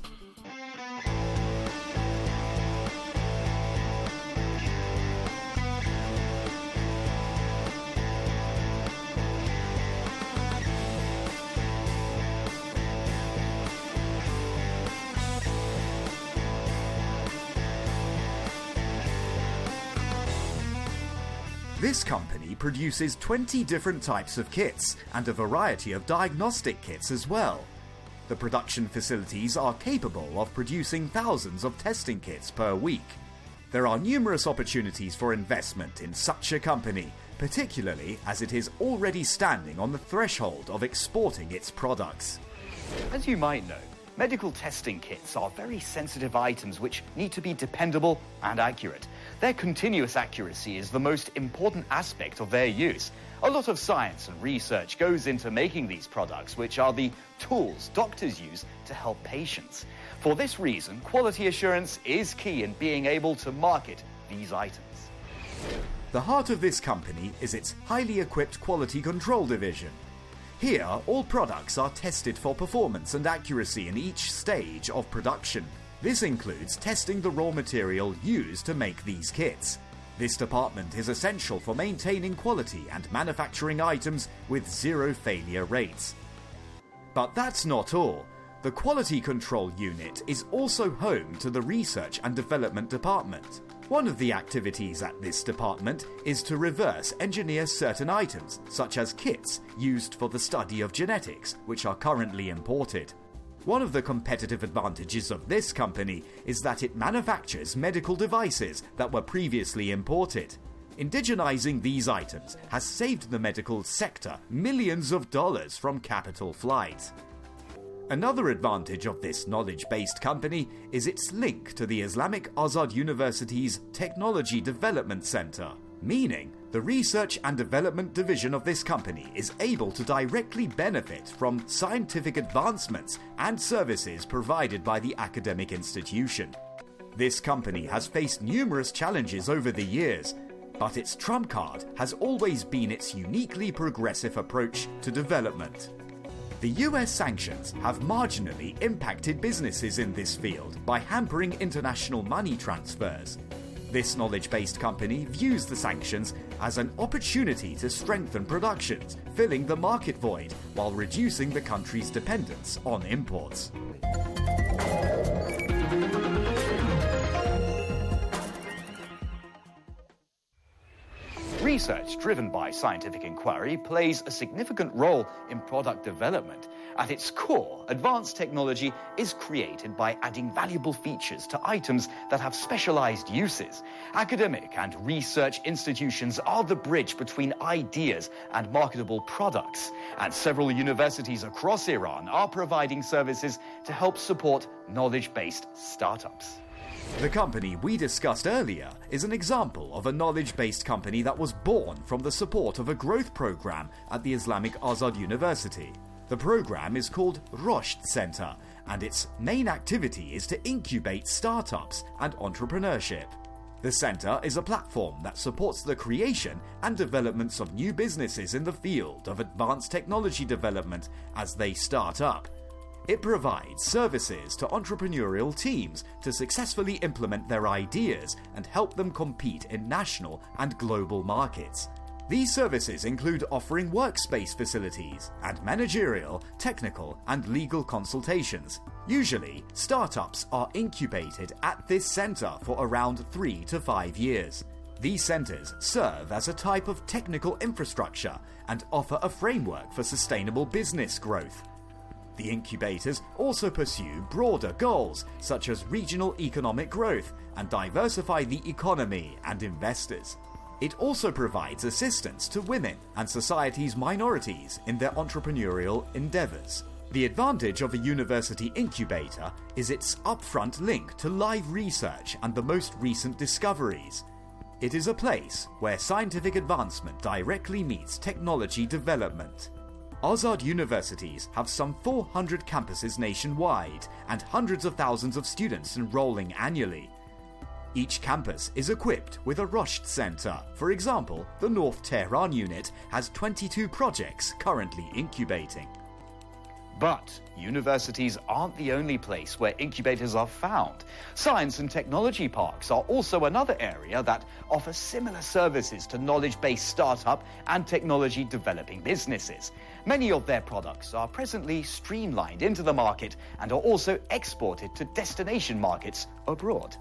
[SPEAKER 12] This company produces twenty different types of kits and a variety of diagnostic kits as well. The production facilities are capable of producing thousands of testing kits per week. There are numerous opportunities for investment in such a company, particularly as it is already standing on the threshold of exporting its products.
[SPEAKER 13] As you might know, medical testing kits are very sensitive items which need to be dependable and accurate. Their continuous accuracy is the most important aspect of their use. A lot of science and research goes into making these products, which are the tools doctors use to help patients. For this reason, quality assurance is key in being able to market these items.
[SPEAKER 12] The heart of this company is its highly equipped quality control division. Here, all products are tested for performance and accuracy in each stage of production. This includes testing the raw material used to make these kits. This department is essential for maintaining quality and manufacturing items with zero failure rates. But that's not all. The Quality Control Unit is also home to the Research and Development Department. One of the activities at this department is to reverse engineer certain items, such as kits used for the study of genetics, which are currently imported. One of the competitive advantages of this company is that it manufactures medical devices that were previously imported. Indigenizing these items has saved the medical sector millions of dollars from capital flight. Another advantage of this knowledge-based company is its link to the Islamic Azad University's Technology Development Center, meaning the Research and Development Division of this company is able to directly benefit from scientific advancements and services provided by the academic institution. This company has faced numerous challenges over the years, but its trump card has always been its uniquely progressive approach to development. The U S sanctions have marginally impacted businesses in this field by hampering international money transfers. This knowledge-based company views the sanctions as an opportunity to strengthen productions, filling the market void while reducing the country's dependence on imports.
[SPEAKER 13] Research driven by scientific inquiry plays a significant role in product development. At its core, advanced technology is created by adding valuable features to items that have specialized uses. Academic and research institutions are the bridge between ideas and marketable products, and several universities across Iran are providing services to help support knowledge-based startups.
[SPEAKER 12] The company we discussed earlier is an example of a knowledge-based company that was born from the support of a growth program at the Islamic Azad University. The program is called Roshd Center, and its main activity is to incubate startups and entrepreneurship. The center is a platform that supports the creation and developments of new businesses in the field of advanced technology development as they start up. It provides services to entrepreneurial teams to successfully implement their ideas and help them compete in national and global markets. These services include offering workspace facilities and managerial, technical, and legal consultations. Usually, startups are incubated at this center for around three to five years. These centers serve as a type of technical infrastructure and offer a framework for sustainable business growth. The incubators also pursue broader goals such as regional economic growth and diversify the economy and investors. It also provides assistance to women and society's minorities in their entrepreneurial endeavors. The advantage of a university incubator is its upfront link to live research and the most recent discoveries. It is a place where scientific advancement directly meets technology development. Azad universities have some four hundred campuses nationwide and hundreds of thousands of students enrolling annually. Each campus is equipped with a Rushd Center. For example, the North Tehran unit has twenty-two projects currently incubating.
[SPEAKER 13] But universities aren't the only place where incubators are found. Science and technology parks are also another area that offers similar services to knowledge-based startup and technology developing businesses. Many of their products are presently streamlined into the market and are also exported to destination markets abroad.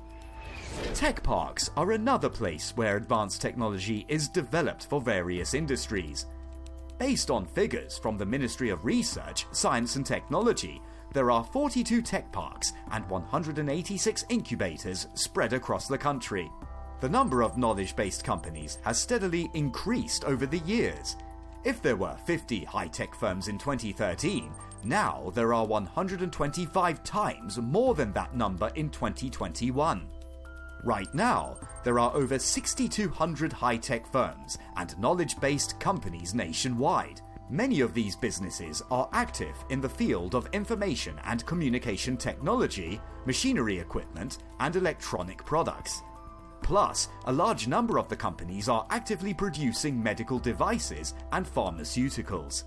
[SPEAKER 12] Tech parks are another place where advanced technology is developed for various industries. Based on figures from the Ministry of Research, Science and Technology, there are forty-two tech parks and one hundred eighty-six incubators spread across the country. The number of knowledge-based companies has steadily increased over the years. If there were fifty high-tech firms in twenty thirteen, now there are one hundred twenty-five times more than that number in twenty twenty-one. Right now, there are over six thousand two hundred high-tech firms and knowledge-based companies nationwide. Many of these businesses are active in the field of information and communication technology, machinery equipment, and electronic products. Plus, a large number of the companies are actively producing medical devices and pharmaceuticals.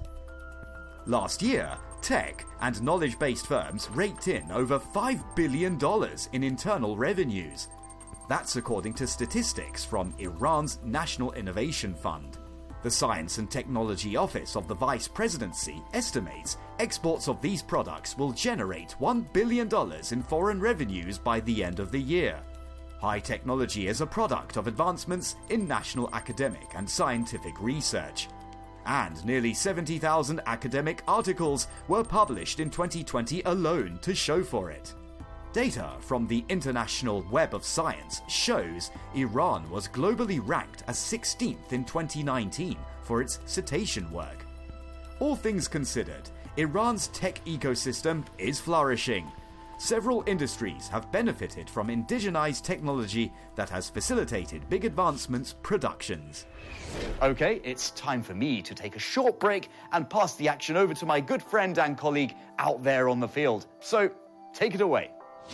[SPEAKER 12] Last year, tech and knowledge-based firms raked in over five billion dollars in internal revenues. That's according to statistics from Iran's National Innovation Fund. The Science and Technology Office of the Vice Presidency estimates exports of these products will generate one billion dollars in foreign revenues by the end of the year. High technology is a product of advancements in national academic and scientific research. And nearly seventy thousand academic articles were published in twenty twenty alone to show for it. Data from the International Web of Science shows Iran was globally ranked as sixteenth in twenty nineteen for its cetacean work. All things considered, Iran's tech ecosystem is flourishing. Several industries have benefited from indigenized technology that has facilitated big advancements productions.
[SPEAKER 13] Okay, it's time for me to take a short break and pass the action over to my good friend and colleague out there on the field. So, take it away.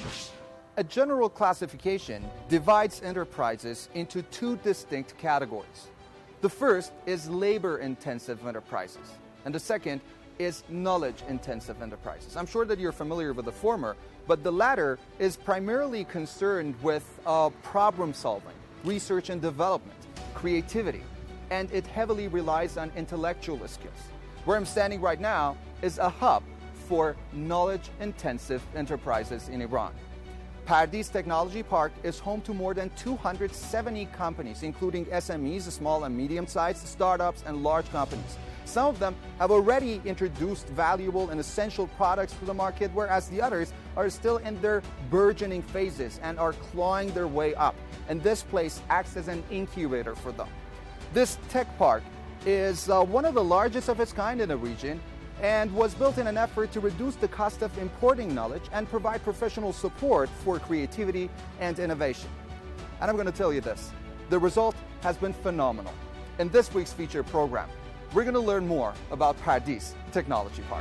[SPEAKER 14] A general classification divides enterprises into two distinct categories. The first is labor-intensive enterprises, and the second is knowledge-intensive enterprises. I'm sure that you're familiar with the former, but the latter is primarily concerned with uh, problem-solving, research and development, creativity, and it heavily relies on intellectual skills. Where I'm standing right now is a hub for knowledge-intensive enterprises in Iran. Pardees Technology Park is home to more than two hundred seventy companies, including S M Es, small and medium-sized startups, and large companies. Some of them have already introduced valuable and essential products to the market, whereas the others are still in their burgeoning phases and are clawing their way up. And this place acts as an incubator for them. This tech park is uh, one of the largest of its kind in the region, and was built in an effort to reduce the cost of importing knowledge and provide professional support for creativity and innovation. And I'm going to tell you this, the result has been phenomenal. In this week's feature program, we're going to learn more about Pardees Technology Park.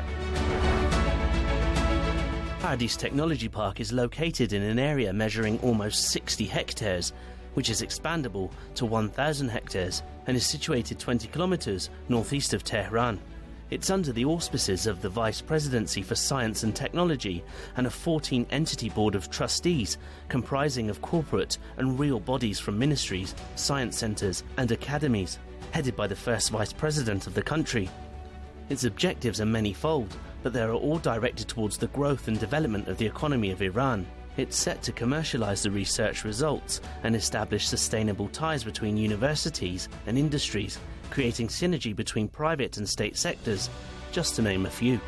[SPEAKER 15] Pardees Technology Park is located in an area measuring almost sixty hectares, which is expandable to one thousand hectares and is situated twenty kilometers northeast of Tehran. It's under the auspices of the Vice Presidency for Science and Technology and a fourteen-entity board of trustees comprising of corporate and real bodies from ministries, science centres and academies. headed by the first vice president of the country. Its objectives are many-fold, but they are all directed towards the growth and development of the economy of Iran. It's set to commercialize the research results and establish sustainable ties between universities and industries, creating synergy between private and state sectors, just to name a few.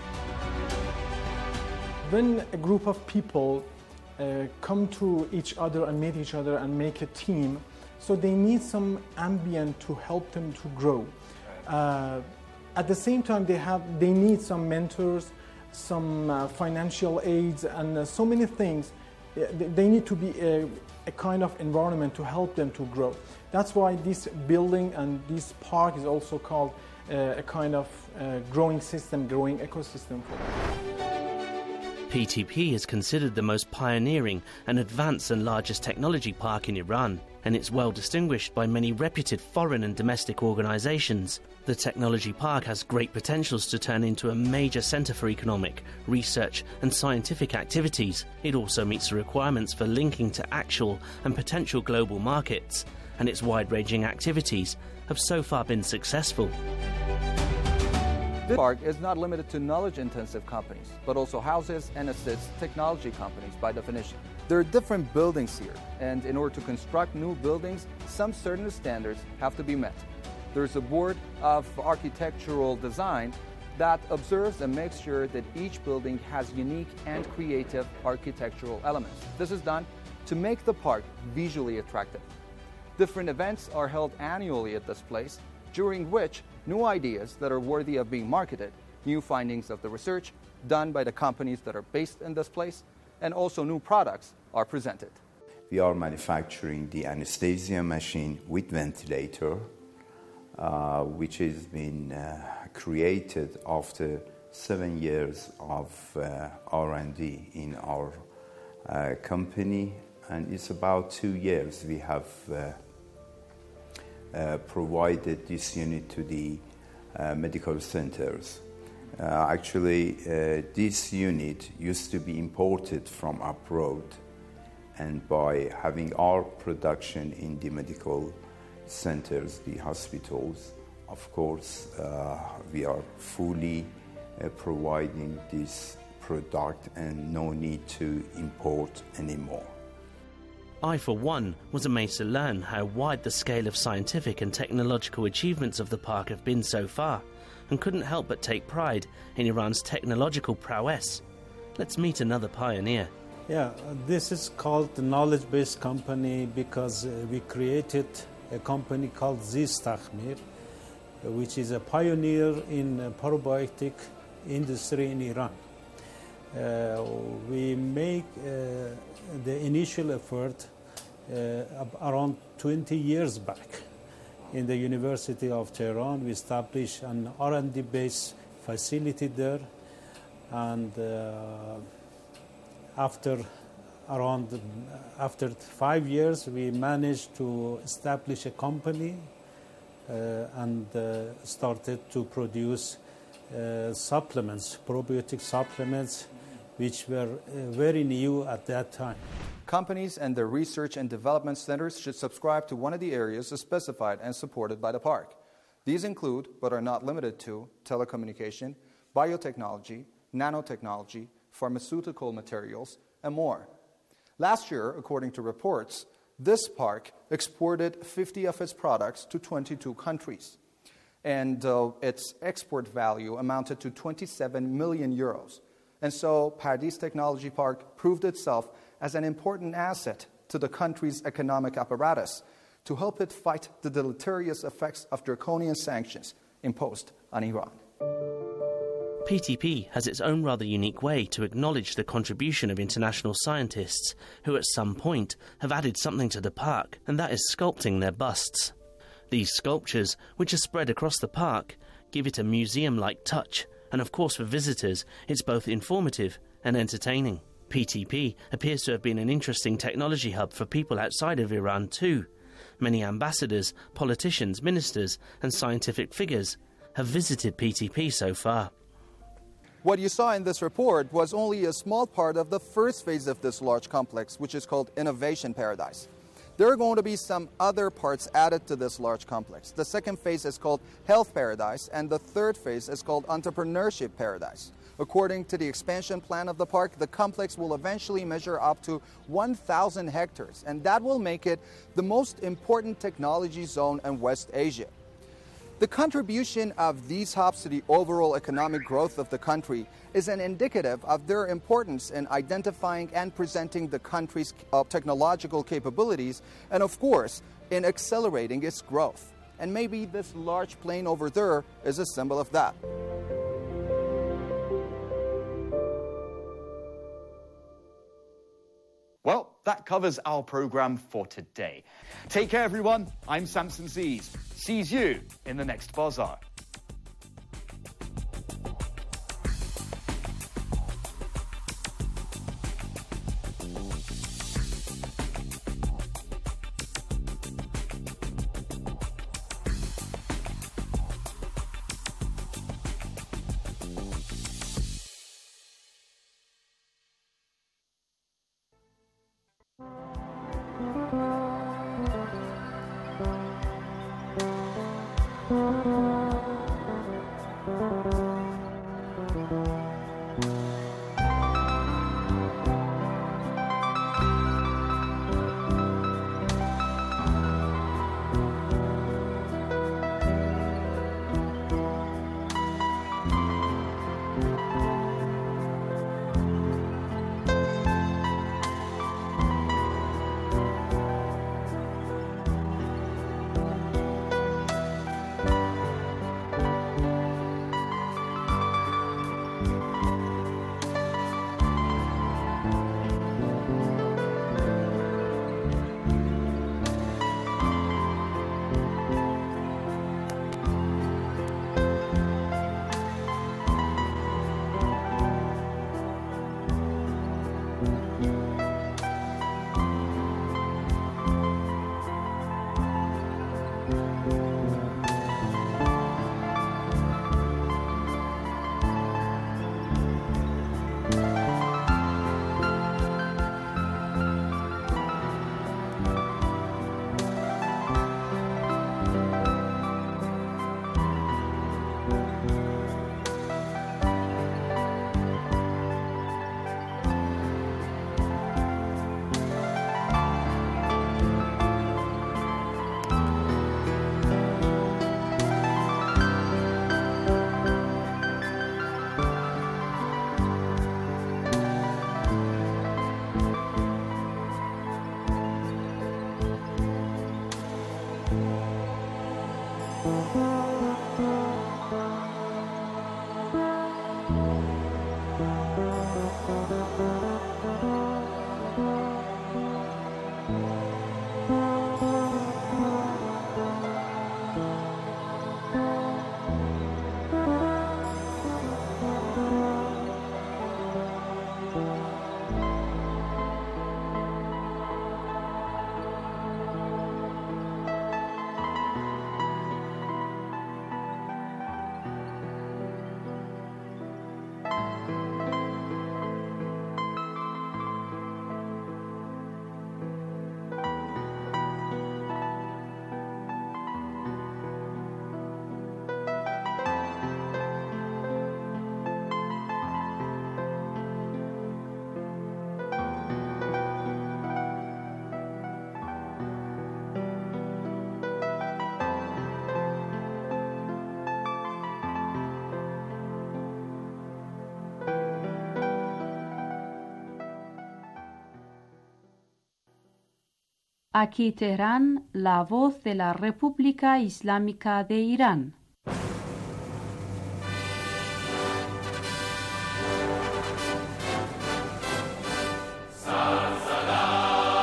[SPEAKER 16] When a group of people uh, come to each other and meet each other and make a team, so they need some ambient to help them to grow. Uh, at the same time, they have they need some mentors, some uh, financial aids, and uh, so many things. They need to be a, a kind of environment to help them to grow. That's why this building and this park is also called uh, a kind of uh, growing system, growing ecosystem for them.
[SPEAKER 15] P T P is considered the most pioneering and advanced and largest technology park in Iran, and it's well distinguished by many reputed foreign and domestic organizations. The technology park has great potentials to turn into a major center for economic, research and scientific activities. It also meets the requirements for linking to actual and potential global markets, and its wide-ranging activities have so far been successful.
[SPEAKER 14] This park is not limited to knowledge-intensive companies, but also houses and assists technology companies by definition. There are different buildings here, and in order to construct new buildings, some certain standards have to be met. There's a board of architectural design that observes and makes sure that each building has unique and creative architectural elements. This is done to make the park visually attractive. Different events are held annually at this place, during which new ideas that are worthy of being marketed, new findings of the research done by the companies that are based in this place, and also new products are presented.
[SPEAKER 17] We are manufacturing the anesthesia machine with ventilator, uh, which has been uh, created after seven years of uh, R and D in our uh, company, and it's about two years we have uh, uh, provided this unit to the uh, medical centers. Uh, actually, uh, this unit used to be imported from abroad, and by having our production in the medical centers, the hospitals, of course, uh, we are fully uh, providing this product and no need to import anymore.
[SPEAKER 15] I, for one, was amazed to learn how wide the scale of scientific and technological achievements of the park have been so far, and couldn't help but take pride in Iran's technological prowess. Let's meet another pioneer.
[SPEAKER 18] Yeah, this is called the knowledge-based company because uh, we created a company called Zist Takhmir, uh, which is a pioneer in uh, probiotic industry in Iran. Uh, we make uh, the initial effort uh, around twenty years back. In the University of Tehran, we established an R and D based facility there, and uh, after around after five years, we managed to establish a company uh, and uh, started to produce uh, supplements, probiotic supplements, which were uh, very new at that time.
[SPEAKER 14] Companies and their research and development centers should subscribe to one of the areas specified and supported by the park. These include, but are not limited to, telecommunication, biotechnology, nanotechnology, pharmaceutical materials, and more. Last year, according to reports, this park exported fifty of its products to twenty-two countries, and uh, its export value amounted to twenty-seven million euros. And so Pardis Technology Park proved itself as an important asset to the country's economic apparatus to help it fight the deleterious effects of draconian sanctions imposed on Iran.
[SPEAKER 15] P T P has its own rather unique way to acknowledge the contribution of international scientists who at some point have added something to the park, and that is sculpting their busts. These sculptures, which are spread across the park, give it a museum-like touch, and of course for visitors it's both informative and entertaining. P T P appears to have been an interesting technology hub for people outside of Iran too. Many ambassadors, politicians, ministers and scientific figures have visited P T P so far.
[SPEAKER 14] What you saw in this report was only a small part of the first phase of this large complex, which is called Innovation Paradise. there are going to be some other parts added to this large complex. The second phase is called Health Paradise, and the third phase is called Entrepreneurship Paradise. According to the expansion plan of the park, the complex will eventually measure up to one thousand hectares, and that will make it the most important technology zone in West Asia. The contribution of these hubs to the overall economic growth of the country is an indicative of their importance in identifying and presenting the country's uh, technological capabilities, and of course, in accelerating its growth. And maybe this large plane over there is a symbol of that.
[SPEAKER 13] Well, that covers our program for today. Take care, everyone. I'm Samson Sees. Sees you in the next Bazaar.
[SPEAKER 19] Aquí Teherán, la voz de la República Islámica de Irán.